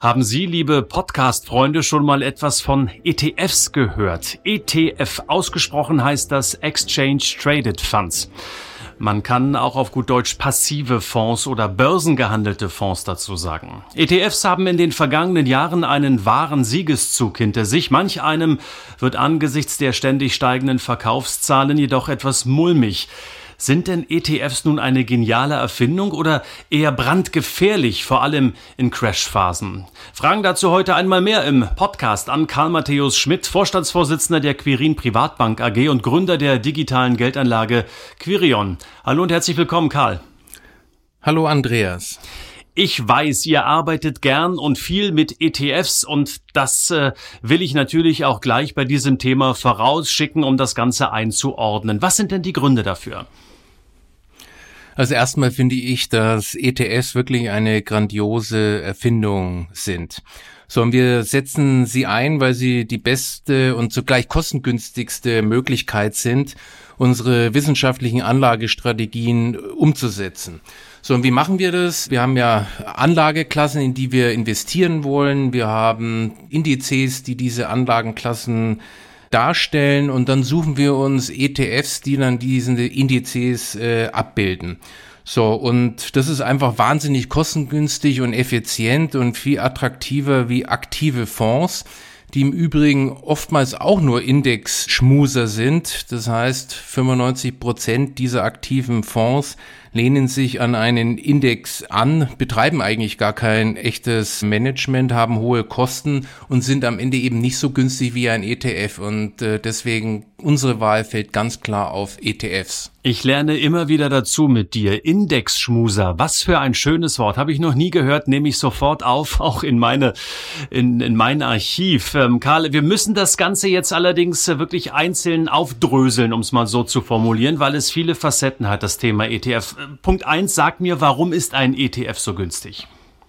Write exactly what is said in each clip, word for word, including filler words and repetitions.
Haben Sie, liebe Podcast-Freunde, schon mal etwas von E T Fs gehört? E T F, ausgesprochen heißt das Exchange Traded Funds. Man kann auch auf gut Deutsch passive Fonds oder börsengehandelte Fonds dazu sagen. E T Fs haben in den vergangenen Jahren einen wahren Siegeszug hinter sich. Manch einem wird angesichts der ständig steigenden Verkaufszahlen jedoch etwas mulmig. Sind denn E T Fs nun eine geniale Erfindung oder eher brandgefährlich, vor allem in Crashphasen? Fragen dazu heute einmal mehr im Podcast an Karl Matthäus Schmidt, Vorstandsvorsitzender der Quirin Privatbank A G und Gründer der digitalen Geldanlage Quirion. Hallo und herzlich willkommen, Karl. Hallo, Andreas. Ich weiß, ihr arbeitet gern und viel mit E T Fs und das äh, will ich natürlich auch gleich bei diesem Thema vorausschicken, um das Ganze einzuordnen. Was sind denn die Gründe dafür? Also erstmal finde ich, dass E T Fs wirklich eine grandiose Erfindung sind. So, und wir setzen sie ein, weil sie die beste und zugleich kostengünstigste Möglichkeit sind, unsere wissenschaftlichen Anlagestrategien umzusetzen. So, und wie machen wir das? Wir haben ja Anlageklassen, in die wir investieren wollen. Wir haben Indizes, die diese Anlagenklassen darstellen, und dann suchen wir uns E T Fs, die dann diese Indizes äh, abbilden. So, und das ist einfach wahnsinnig kostengünstig und effizient und viel attraktiver wie aktive Fonds, die im Übrigen oftmals auch nur Index-Schmuser sind. Das heißt, fünfundneunzig Prozent dieser aktiven Fonds lehnen sich an einen Index an, betreiben eigentlich gar kein echtes Management, haben hohe Kosten und sind am Ende eben nicht so günstig wie ein E T F. Und äh, deswegen unsere Wahl fällt ganz klar auf E T Fs. Ich lerne immer wieder dazu mit dir. Indexschmuser, was für ein schönes Wort. Habe ich noch nie gehört, nehme ich sofort auf, auch in meine in, in mein Archiv. Ähm, Karl, wir müssen das Ganze jetzt allerdings wirklich einzeln aufdröseln, um es mal so zu formulieren, weil es viele Facetten hat, das Thema E T F. Punkt eins, sag mir, warum ist ein E T F so günstig?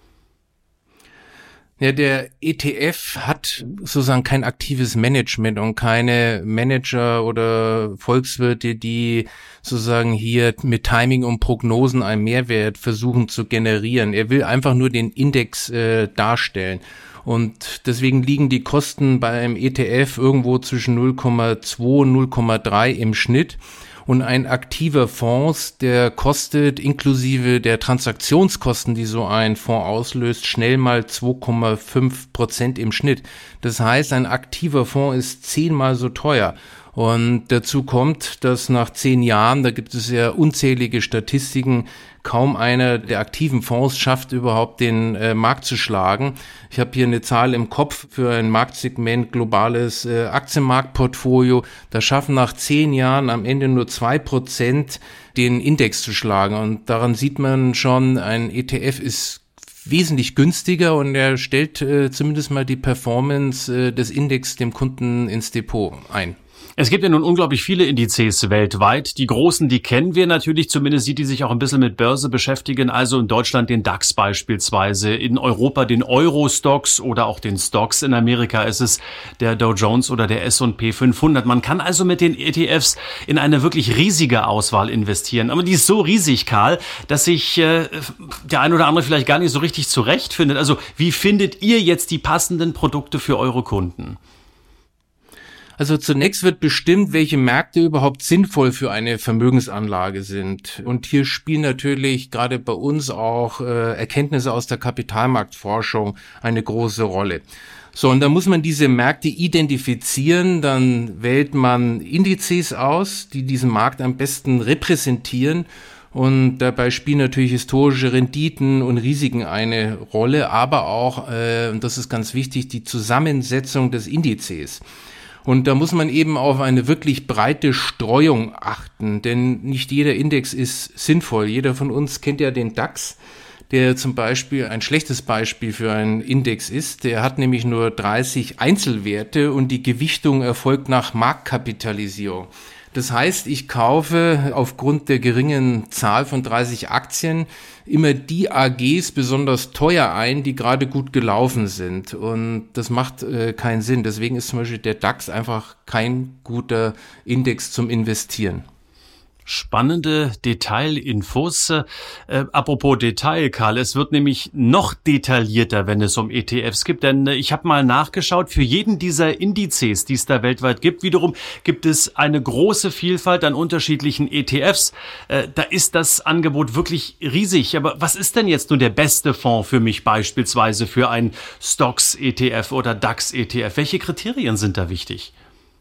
Ja, der E T F hat sozusagen kein aktives Management und keine Manager oder Volkswirte, die sozusagen hier mit Timing und Prognosen einen Mehrwert versuchen zu generieren. Er will einfach nur den Index äh, darstellen. Und deswegen liegen die Kosten beim E T F irgendwo zwischen null Komma zwei und null Komma drei im Schnitt. Und ein aktiver Fonds, der kostet inklusive der Transaktionskosten, die so ein Fonds auslöst, schnell mal zwei Komma fünf Prozent im Schnitt. Das heißt, ein aktiver Fonds ist zehnmal so teuer. Und dazu kommt, dass nach zehn Jahren, da gibt es ja unzählige Statistiken, kaum einer der aktiven Fonds schafft überhaupt den äh, Markt zu schlagen. Ich habe hier eine Zahl im Kopf für ein Marktsegment globales äh, Aktienmarktportfolio. Da schaffen nach zehn Jahren am Ende nur zwei Prozent den Index zu schlagen. Und daran sieht man schon, ein E T F ist wesentlich günstiger und er stellt äh, zumindest mal die Performance äh, des Index dem Kunden ins Depot ein. Es gibt ja nun unglaublich viele Indizes weltweit. Die großen, die kennen wir natürlich, zumindest die, die sich auch ein bisschen mit Börse beschäftigen. Also in Deutschland den DAX beispielsweise, in Europa den Euro-Stocks oder auch den Stocks. In Amerika ist es der Dow Jones oder der S und P fünfhundert. Man kann also mit den E T Fs in eine wirklich riesige Auswahl investieren. Aber die ist so riesig, Karl, dass sich äh, der ein oder andere vielleicht gar nicht so richtig zurechtfindet. Also wie findet ihr jetzt die passenden Produkte für eure Kunden? Also zunächst wird bestimmt, welche Märkte überhaupt sinnvoll für eine Vermögensanlage sind. Und hier spielen natürlich gerade bei uns auch äh, Erkenntnisse aus der Kapitalmarktforschung eine große Rolle. So, und da muss man diese Märkte identifizieren, dann wählt man Indizes aus, die diesen Markt am besten repräsentieren. Und dabei spielen natürlich historische Renditen und Risiken eine Rolle, aber auch, äh, und das ist ganz wichtig, die Zusammensetzung des Indizes. Und da muss man eben auf eine wirklich breite Streuung achten, denn nicht jeder Index ist sinnvoll. Jeder von uns kennt ja den DAX, der zum Beispiel ein schlechtes Beispiel für einen Index ist. Der hat nämlich nur dreißig Einzelwerte und die Gewichtung erfolgt nach Marktkapitalisierung. Das heißt, ich kaufe aufgrund der geringen Zahl von dreißig Aktien immer die A Gs besonders teuer ein, die gerade gut gelaufen sind. Und das macht äh, keinen Sinn. Deswegen ist zum Beispiel der DAX einfach kein guter Index zum Investieren. Spannende Detailinfos. Äh, apropos Detail, Karl, es wird nämlich noch detaillierter, wenn es um E T Fs gibt, denn äh, ich habe mal nachgeschaut, für jeden dieser Indizes, die es da weltweit gibt, wiederum gibt es eine große Vielfalt an unterschiedlichen E T Fs. Äh, da ist das Angebot wirklich riesig. Aber was ist denn jetzt nun der beste Fonds für mich beispielsweise für ein Stocks-E T F oder DAX-E T F? Welche Kriterien sind da wichtig?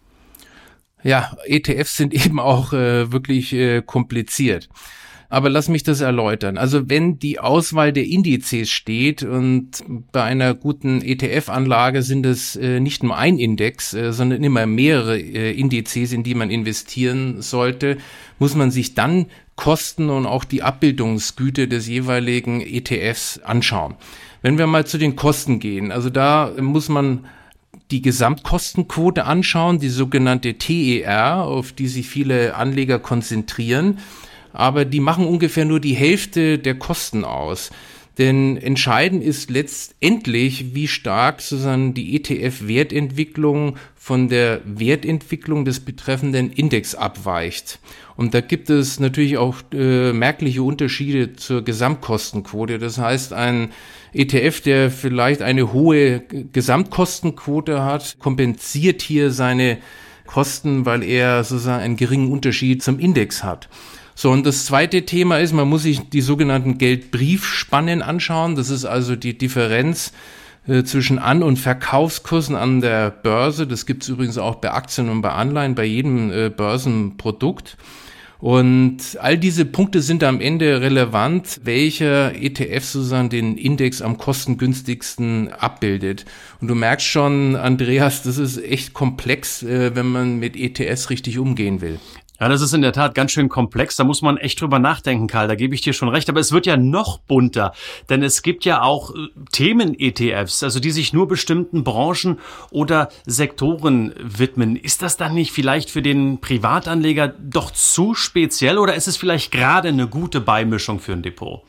Ja, E T Fs sind eben auch äh, wirklich äh, kompliziert. Aber lass mich das erläutern. Also wenn die Auswahl der Indizes steht und bei einer guten E T F-Anlage sind es äh, nicht nur ein Index, äh, sondern immer mehrere äh, Indizes, in die man investieren sollte, muss man sich dann Kosten und auch die Abbildungsgüte des jeweiligen E T Fs anschauen. Wenn wir mal zu den Kosten gehen, also da muss man die Gesamtkostenquote anschauen, die sogenannte T E R, auf die sich viele Anleger konzentrieren, aber die machen ungefähr nur die Hälfte der Kosten aus. Denn entscheidend ist letztendlich, wie stark sozusagen die E T F-Wertentwicklung von der Wertentwicklung des betreffenden Index abweicht. Und da gibt es natürlich auch äh, merkliche Unterschiede zur Gesamtkostenquote. Das heißt, ein E T F, der vielleicht eine hohe Gesamtkostenquote hat, kompensiert hier seine Kosten, weil er sozusagen einen geringen Unterschied zum Index hat. So, und das zweite Thema ist, man muss sich die sogenannten Geldbriefspannen anschauen. Das ist also die Differenz äh, zwischen An- und Verkaufskursen an der Börse. Das gibt es übrigens auch bei Aktien und bei Anleihen, bei jedem äh, Börsenprodukt. Und all diese Punkte sind am Ende relevant, welcher E T F sozusagen den Index am kostengünstigsten abbildet. Und du merkst schon, Andreas, das ist echt komplex, äh, wenn man mit E T Fs richtig umgehen will. Ja, das ist in der Tat ganz schön komplex. Da muss man echt drüber nachdenken, Karl. Da gebe ich dir schon recht. Aber es wird ja noch bunter, denn es gibt ja auch Themen-E T Fs, also die sich nur bestimmten Branchen oder Sektoren widmen. Ist das dann nicht vielleicht für den Privatanleger doch zu speziell oder ist es vielleicht gerade eine gute Beimischung für ein Depot?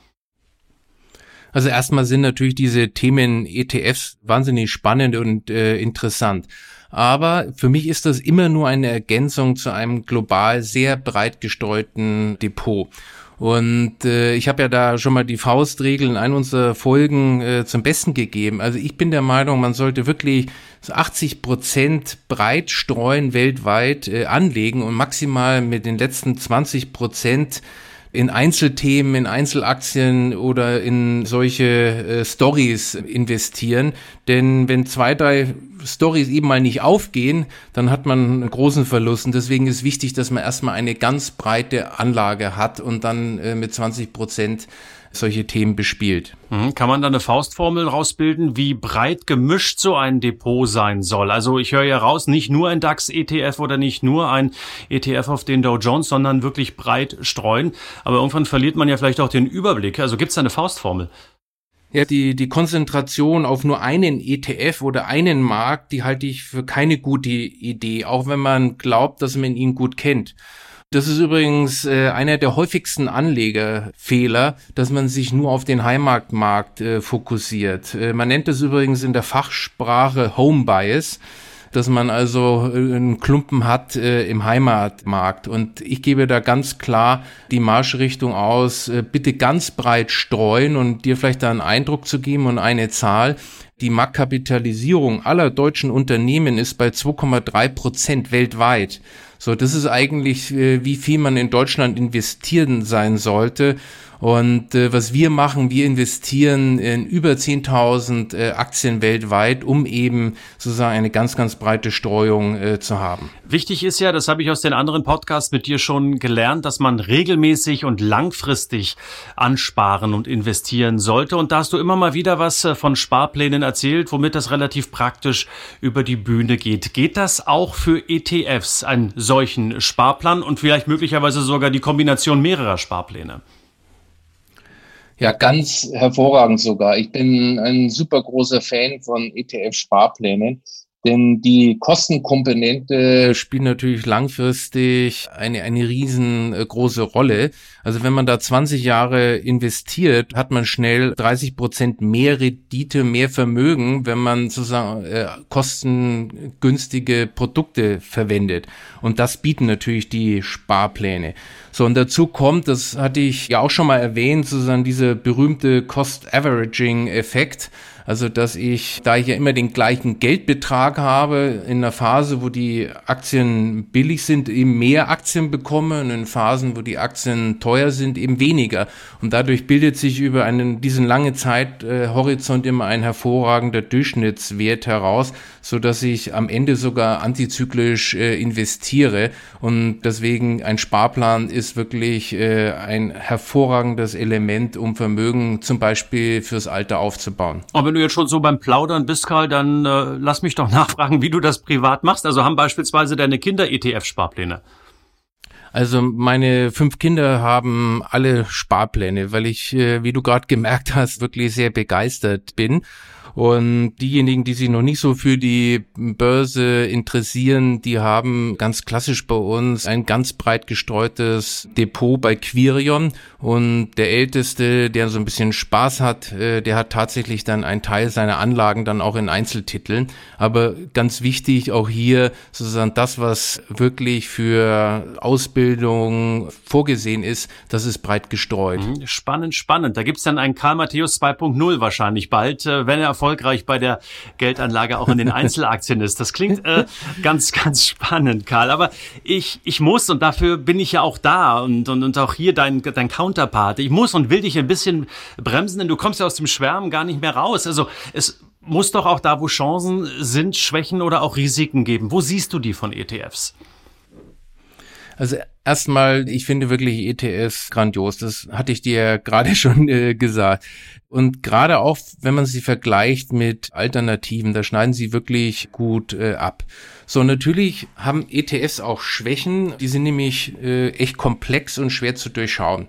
Also erstmal sind natürlich diese Themen-E T Fs wahnsinnig spannend und äh, interessant. Aber für mich ist das immer nur eine Ergänzung zu einem global sehr breit gestreuten Depot. Und äh, ich habe ja da schon mal die Faustregel in einer unserer Folgen äh, zum Besten gegeben. Also ich bin der Meinung, man sollte wirklich so achtzig Prozent breit streuen weltweit äh, anlegen und maximal mit den letzten zwanzig Prozent in Einzelthemen, in Einzelaktien oder in solche äh, Stories investieren. Denn wenn zwei, drei Stories eben mal nicht aufgehen, dann hat man einen großen Verlust. Und deswegen ist wichtig, dass man erstmal eine ganz breite Anlage hat und dann äh, mit zwanzig Prozent solche Themen bespielt. Kann man da eine Faustformel rausbilden, wie breit gemischt so ein Depot sein soll? Also ich höre ja raus, nicht nur ein DAX-E T F oder nicht nur ein E T F auf den Dow Jones, sondern wirklich breit streuen. Aber irgendwann verliert man ja vielleicht auch den Überblick. Also gibt es da eine Faustformel? Ja, die, die Konzentration auf nur einen E T F oder einen Markt, die halte ich für keine gute Idee, auch wenn man glaubt, dass man ihn gut kennt. Das ist übrigens äh, einer der häufigsten Anlegerfehler, dass man sich nur auf den Heimatmarkt äh, fokussiert. Äh, man nennt das übrigens in der Fachsprache Home Bias, dass man also äh, einen Klumpen hat äh, im Heimatmarkt. Und ich gebe da ganz klar die Marschrichtung aus, äh, bitte ganz breit streuen und dir vielleicht da einen Eindruck zu geben und eine Zahl. Die Marktkapitalisierung aller deutschen Unternehmen ist bei zwei Komma drei Prozent weltweit. So, das ist eigentlich, äh, wie viel man in Deutschland investieren sein sollte. Und äh, was wir machen, wir investieren in über zehntausend äh, Aktien weltweit, um eben sozusagen eine ganz, ganz breite Streuung äh, zu haben. Wichtig ist ja, das habe ich aus den anderen Podcasts mit dir schon gelernt, dass man regelmäßig und langfristig ansparen und investieren sollte. Und da hast du immer mal wieder was von Sparplänen erzählt, womit das relativ praktisch über die Bühne geht. Geht das auch für E T Fs, einen solchen Sparplan und vielleicht möglicherweise sogar die Kombination mehrerer Sparpläne? Ja, ganz hervorragend sogar. Ich bin ein super großer Fan von E T F-Sparplänen. Denn die Kostenkomponente spielt natürlich langfristig eine, eine riesengroße Rolle. Also wenn man da zwanzig Jahre investiert, hat man schnell dreißig Prozent mehr Rendite, mehr Vermögen, wenn man sozusagen äh, kostengünstige Produkte verwendet. Und das bieten natürlich die Sparpläne. So, und dazu kommt, das hatte ich ja auch schon mal erwähnt, sozusagen dieser berühmte Cost-Averaging-Effekt. Also, dass ich, da ich ja immer den gleichen Geldbetrag habe, in einer Phase, wo die Aktien billig sind, eben mehr Aktien bekomme und in Phasen, wo die Aktien teuer sind, eben weniger. Und dadurch bildet sich über einen, diesen lange Zeithorizont immer ein hervorragender Durchschnittswert heraus, so dass ich am Ende sogar antizyklisch äh, investiere. Und deswegen ein Sparplan ist wirklich äh, ein hervorragendes Element, um Vermögen zum Beispiel fürs Alter aufzubauen. Aber wenn du jetzt schon so beim Plaudern bist, Karl, dann äh, lass mich doch nachfragen, wie du das privat machst. Also haben beispielsweise deine Kinder E T F-Sparpläne? Also meine fünf Kinder haben alle Sparpläne, weil ich, äh, wie du gerade gemerkt hast, wirklich sehr begeistert bin. Und diejenigen, die sich noch nicht so für die Börse interessieren, die haben ganz klassisch bei uns ein ganz breit gestreutes Depot bei Quirion. Und der Älteste, der so ein bisschen Spaß hat, der hat tatsächlich dann einen Teil seiner Anlagen dann auch in Einzeltiteln. Aber ganz wichtig auch hier sozusagen das, was wirklich für Ausbildung vorgesehen ist, das ist breit gestreut. Spannend, spannend. Da gibt's dann einen Karl Matthäus zwei Punkt null wahrscheinlich bald, wenn er erfolgreich bei der Geldanlage auch in den Einzelaktien ist. Das klingt äh, ganz, ganz spannend, Karl. Aber ich ich muss, und dafür bin ich ja auch da und und, und auch hier dein, dein Counterpart, ich muss und will dich ein bisschen bremsen, denn du kommst ja aus dem Schwärmen gar nicht mehr raus. Also es muss doch auch da, wo Chancen sind, Schwächen oder auch Risiken geben. Wo siehst du die von E T Fs? Also erstmal, ich finde wirklich E T Fs grandios. Das hatte ich dir ja gerade schon äh, gesagt. Und gerade auch, wenn man sie vergleicht mit Alternativen, da schneiden sie wirklich gut äh, ab. So, natürlich haben E T Fs auch Schwächen. Die sind nämlich äh, echt komplex und schwer zu durchschauen.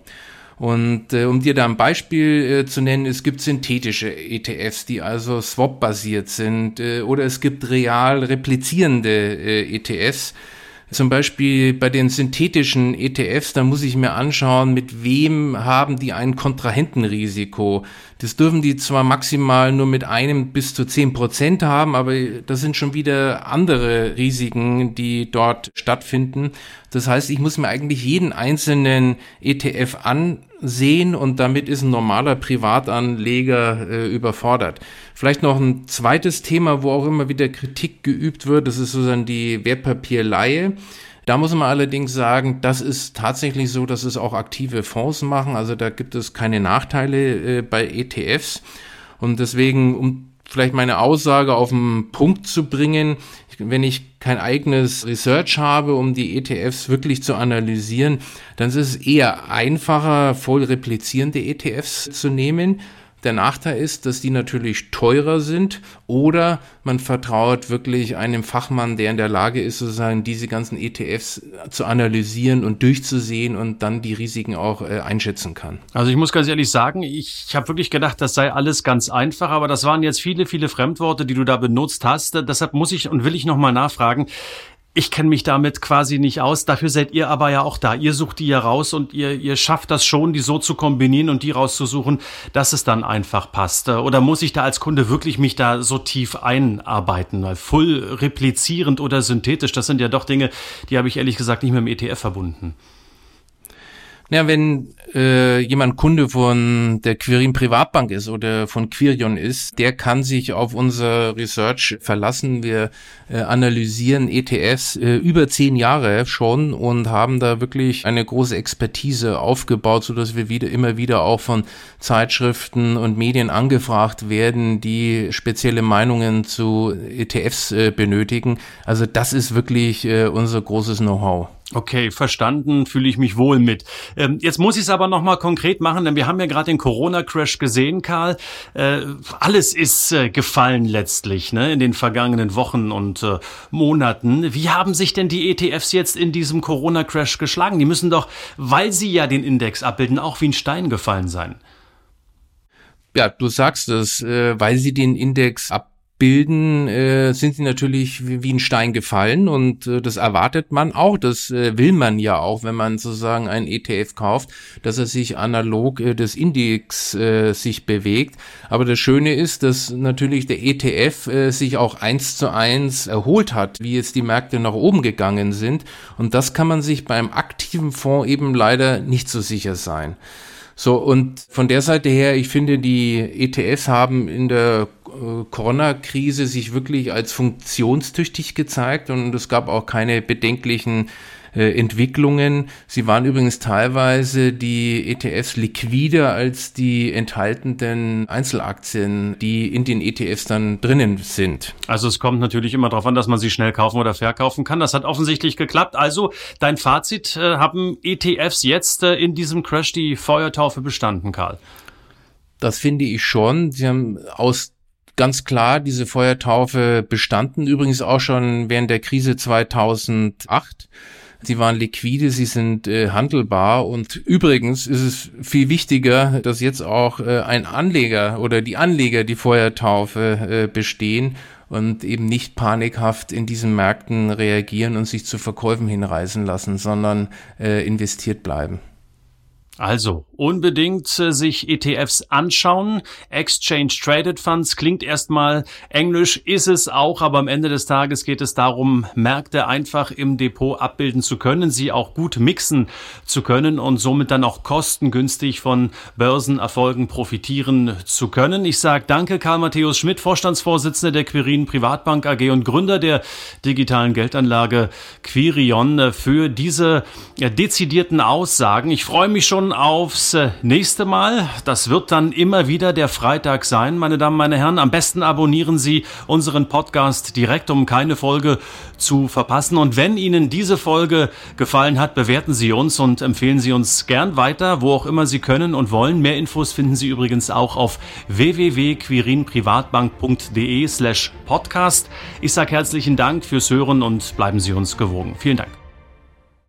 Und äh, um dir da ein Beispiel äh, zu nennen, es gibt synthetische E T Fs, die also swap-basiert sind, äh, oder es gibt real replizierende äh, E T Fs. Zum Beispiel bei den synthetischen E T Fs, da muss ich mir anschauen, mit wem haben die ein Kontrahentenrisiko. Das dürfen die zwar maximal nur mit einem bis zu zehn Prozent haben, aber das sind schon wieder andere Risiken, die dort stattfinden. Das heißt, ich muss mir eigentlich jeden einzelnen E T F ansehen und damit ist ein normaler Privatanleger äh, überfordert. Vielleicht noch ein zweites Thema, wo auch immer wieder Kritik geübt wird, das ist sozusagen die Wertpapierleihe. Da muss man allerdings sagen, das ist tatsächlich so, dass es auch aktive Fonds machen. Also da gibt es keine Nachteile äh, bei E T Fs. Und deswegen, um vielleicht meine Aussage auf den Punkt zu bringen, wenn ich kein eigenes Research habe, um die E T Fs wirklich zu analysieren, dann ist es eher einfacher, voll replizierende E T Fs zu nehmen. Der Nachteil ist, dass die natürlich teurer sind oder man vertraut wirklich einem Fachmann, der in der Lage ist, sozusagen diese ganzen E T Fs zu analysieren und durchzusehen und dann die Risiken auch äh, einschätzen kann. Also ich muss ganz ehrlich sagen, ich habe wirklich gedacht, das sei alles ganz einfach, aber das waren jetzt viele, viele Fremdworte, die du da benutzt hast. Deshalb muss ich und will ich nochmal nachfragen. Ich kenne mich damit quasi nicht aus, dafür seid ihr aber ja auch da. Ihr sucht die ja raus und ihr ihr schafft das schon, die so zu kombinieren und die rauszusuchen, dass es dann einfach passt. Oder muss ich da als Kunde wirklich mich da so tief einarbeiten? Weil full replizierend oder synthetisch, das sind ja doch Dinge, die habe ich ehrlich gesagt nicht mit dem E T F verbunden. Ja, wenn äh, jemand Kunde von der Quirin Privatbank ist oder von Quirion ist, der kann sich auf unser Research verlassen. Wir äh, analysieren E T Fs äh, über zehn Jahre schon und haben da wirklich eine große Expertise aufgebaut, so dass wir wieder immer wieder auch von Zeitschriften und Medien angefragt werden, die spezielle Meinungen zu E T Fs äh, benötigen. Also das ist wirklich äh, unser großes Know-how. Okay, verstanden, fühle ich mich wohl mit. Ähm, jetzt muss ich es aber nochmal konkret machen, denn wir haben ja gerade den Corona-Crash gesehen, Karl. Äh, alles ist äh, gefallen letztlich, ne, in den vergangenen Wochen und äh, Monaten. Wie haben sich denn die E T Fs jetzt in diesem Corona-Crash geschlagen? Die müssen doch, weil sie ja den Index abbilden, auch wie ein Stein gefallen sein. Ja, du sagst es, äh, weil sie den Index abbilden. bilden, äh, sind sie natürlich wie, wie ein Stein gefallen und äh, das erwartet man auch, das äh, will man ja auch, wenn man sozusagen einen E T F kauft, dass er sich analog äh, des Index äh, sich bewegt. Aber das Schöne ist, dass natürlich der E T F äh, sich auch eins zu eins erholt hat, wie jetzt die Märkte nach oben gegangen sind. Und das kann man sich beim aktiven Fonds eben leider nicht so sicher sein. So, und von der Seite her, ich finde, die E T Fs haben in der äh, Corona-Krise sich wirklich als funktionstüchtig gezeigt und es gab auch keine bedenklichen äh, Entwicklungen. Sie waren übrigens teilweise die E T Fs liquider als die enthaltenen Einzelaktien, die in den E T Fs dann drinnen sind. Also es kommt natürlich immer darauf an, dass man sie schnell kaufen oder verkaufen kann. Das hat offensichtlich geklappt. Also dein Fazit, äh, haben E T Fs jetzt äh, in diesem Crash die Feuertaufe bestanden, Karl? Das finde ich schon. Sie haben aus ganz klar diese Feuertaufe bestanden. Übrigens auch schon während der Krise zweitausendacht. Sie waren liquide, sie sind äh, handelbar und übrigens ist es viel wichtiger, dass jetzt auch äh, ein Anleger oder die Anleger die Feuertaufe äh, bestehen und eben nicht panikhaft in diesen Märkten reagieren und sich zu Verkäufen hinreißen lassen, sondern äh, investiert bleiben. Also unbedingt äh, sich E T Fs anschauen. Exchange Traded Funds klingt erstmal englisch, ist es auch, aber am Ende des Tages geht es darum, Märkte einfach im Depot abbilden zu können, sie auch gut mixen zu können und somit dann auch kostengünstig von Börsenerfolgen profitieren zu können. Ich sage danke Karl Matthäus Schmidt, Vorstandsvorsitzender der Quirin Privatbank A G und Gründer der digitalen Geldanlage Quirion, für diese ja, dezidierten Aussagen. Ich freue mich schon aufs nächste Mal. Das wird dann immer wieder der Freitag sein, meine Damen, meine Herren. Am besten abonnieren Sie unseren Podcast direkt, um keine Folge zu verpassen. Und wenn Ihnen diese Folge gefallen hat, bewerten Sie uns und empfehlen Sie uns gern weiter, wo auch immer Sie können und wollen. Mehr Infos finden Sie übrigens auch auf w w w punkt quirinprivatbank punkt de slash podcast. Ich sage herzlichen Dank fürs Hören und bleiben Sie uns gewogen. Vielen Dank.